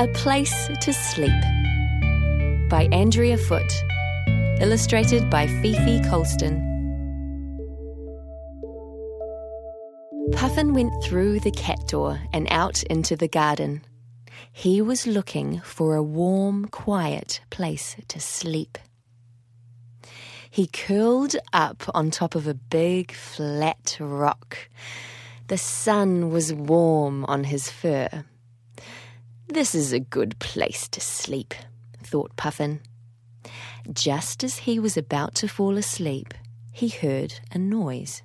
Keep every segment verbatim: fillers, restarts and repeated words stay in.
A Place to Sleep by Andrea Foote. Illustrated by Fifi Colston. Puffin went through the cat door and out into the garden. He was looking for a warm, quiet place to sleep. He curled up on top of a big, flat rock. The sun was warm on his fur. "This is a good place to sleep," thought Puffin. Just as he was about to fall asleep, he heard a noise.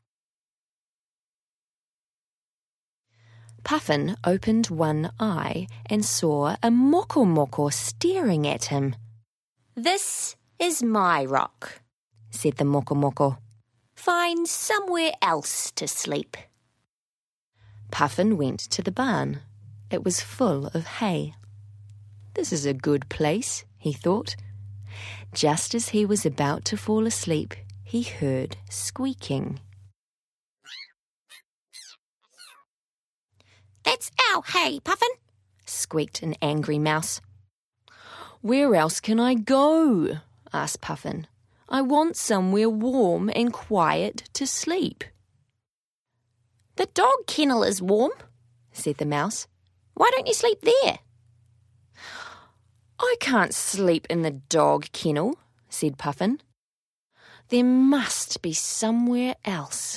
Puffin opened one eye and saw a moko moko staring at him. "This is my rock," said the moko moko. "Find somewhere else to sleep." Puffin went to the barn. It was full of hay. "This is a good place," he thought. Just as he was about to fall asleep, he heard squeaking. "That's our hay, Puffin," squeaked an angry mouse. "Where else can I go?" asked Puffin. "I want somewhere warm and quiet to sleep." "The dog kennel is warm," said the mouse. "Why don't you sleep there?" "I can't sleep in the dog kennel," said Puffin. "There must be somewhere else."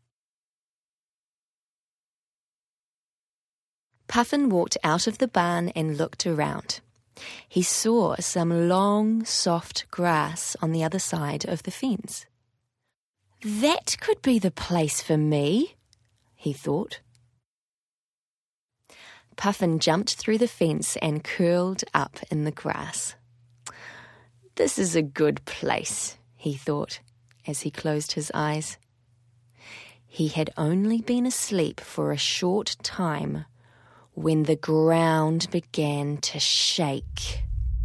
Puffin walked out of the barn and looked around. He saw some long, soft grass on the other side of the fence. "That could be the place for me," he thought. Puffin jumped through the fence and curled up in the grass. "This is a good place," he thought as he closed his eyes. He had only been asleep for a short time when the ground began to shake.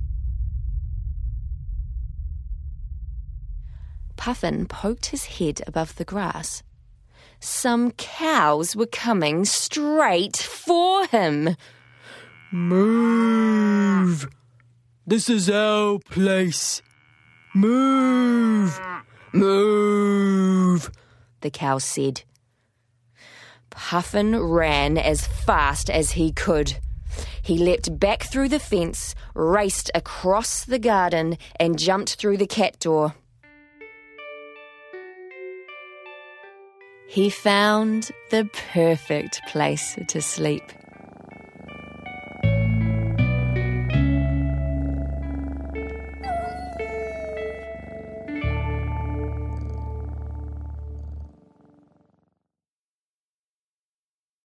Puffin poked his head above the grass. Some cows were coming straight for him. "Move! This is our place. Move! Move!" the cows said. Puffin ran as fast as he could. He leapt back through the fence, raced across the garden, and jumped through the cat door. He found the perfect place to sleep.